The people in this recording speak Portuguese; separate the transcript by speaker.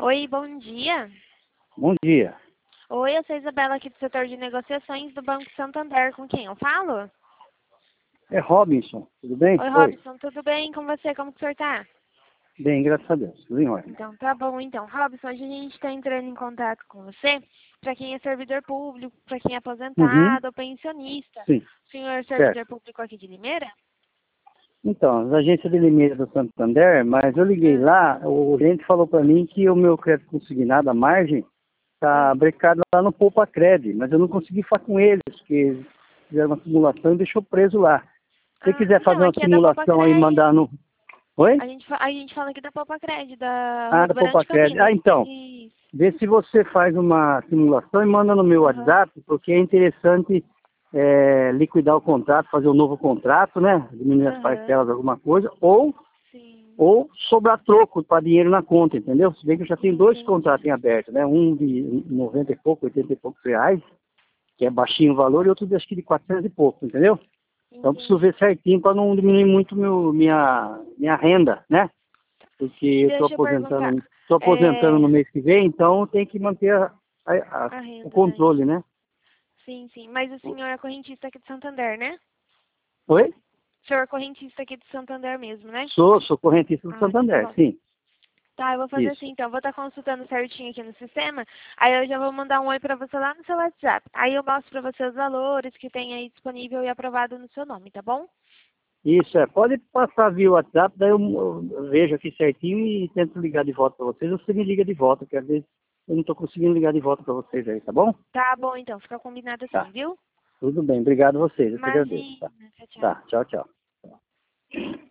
Speaker 1: Oi, bom dia.
Speaker 2: Bom dia.
Speaker 1: Oi, eu sou a Isabela aqui do setor de negociações do Banco Santander. Com quem eu falo?
Speaker 2: É Robinson, tudo bem?
Speaker 1: Oi,
Speaker 2: Oi.
Speaker 1: Robson, tudo bem com você? Como que o senhor tá?
Speaker 2: Bem, graças a Deus. Tudo em ordem.
Speaker 1: Então, tá bom. Então, Robson, hoje a gente está entrando em contato com você para quem é servidor público, para quem é
Speaker 2: Uhum.
Speaker 1: aposentado ou pensionista.
Speaker 2: Sim,
Speaker 1: O senhor é
Speaker 2: certo.
Speaker 1: servidor público aqui de Limeira?
Speaker 2: Então, a agência de Limeira do Santander, mas eu liguei
Speaker 1: Ah,
Speaker 2: lá, o gerente falou para mim que o meu crédito consignado, a margem,
Speaker 1: ah.
Speaker 2: está brecado lá no Poupa Cred, mas eu não consegui falar com eles, porque fizeram uma simulação e deixou preso lá. Se você quiser
Speaker 1: Então,
Speaker 2: fazer uma
Speaker 1: aqui é da Poupa
Speaker 2: simulação aí e mandar
Speaker 1: Cred.
Speaker 2: no... Oi?
Speaker 1: A gente fala aqui da Poupa Cred, da
Speaker 2: Ah,
Speaker 1: Rua
Speaker 2: da
Speaker 1: Tubarão
Speaker 2: Poupa
Speaker 1: de
Speaker 2: Cred. Ah,
Speaker 1: Campinas.
Speaker 2: então,
Speaker 1: Isso.
Speaker 2: vê se você faz uma simulação e manda no meu
Speaker 1: Aham.
Speaker 2: WhatsApp, porque é interessante liquidar o contrato, fazer um novo contrato, né? Diminuir as
Speaker 1: Aham.
Speaker 2: parcelas, alguma coisa, ou,
Speaker 1: Sim.
Speaker 2: ou sobrar troco para dinheiro na conta, entendeu? Se bem que eu já tenho dois contratos
Speaker 1: Entendi.
Speaker 2: em aberto, né? Um de 90 e pouco, 80 e poucos reais, que é baixinho o valor, e outro de, acho que de 400 e pouco, entendeu? Então eu preciso ver
Speaker 1: Entendi.
Speaker 2: certinho para não diminuir muito minha renda, né? Porque
Speaker 1: E
Speaker 2: eu
Speaker 1: deixa eu perguntar.
Speaker 2: estou aposentando
Speaker 1: É,
Speaker 2: no mês que vem, então tem que manter
Speaker 1: a
Speaker 2: o
Speaker 1: renda, né?
Speaker 2: controle, né?
Speaker 1: Sim, sim. Mas o senhor é correntista aqui de Santander, né?
Speaker 2: Oi?
Speaker 1: O senhor é correntista aqui de Santander mesmo, né?
Speaker 2: Sou correntista do
Speaker 1: Ah, então tá
Speaker 2: Santander,
Speaker 1: bom.
Speaker 2: sim,
Speaker 1: Tá, eu vou fazer
Speaker 2: isso.
Speaker 1: assim, então. Vou estar consultando certinho aqui no sistema. Aí eu já vou mandar um oi pra você lá no seu WhatsApp. Aí eu mostro pra você os valores que tem aí disponível e aprovado no seu nome, tá bom?
Speaker 2: Isso, pode passar via WhatsApp, daí eu vejo aqui certinho e tento ligar de volta para vocês, ou você me liga de volta, que às vezes eu não estou conseguindo ligar de volta para vocês aí, tá bom?
Speaker 1: Tá bom, então. Fica combinado
Speaker 2: Tá,
Speaker 1: assim, viu?
Speaker 2: tudo bem, obrigado a vocês, eu te agradeço, tá?
Speaker 1: Imagina. Tchau, tchau.
Speaker 2: Tá, tchau, tchau.